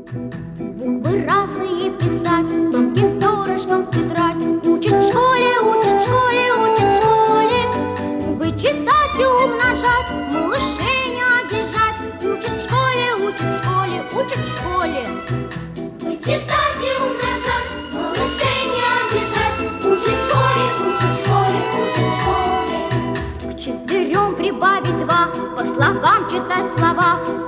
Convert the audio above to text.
Буквы разные писать, тонким перышком тетрадь. Учат в школе, учат в школе, учат в школе. Буквы читать и умножать, малышей не обижать. Учат в школе, учат в школе, учат в школе. Буквы читать и умножать, малышей не обижать. Учат в школе, учат в школе, учат в школе. К 4 прибавить 2, по слогам читать слова.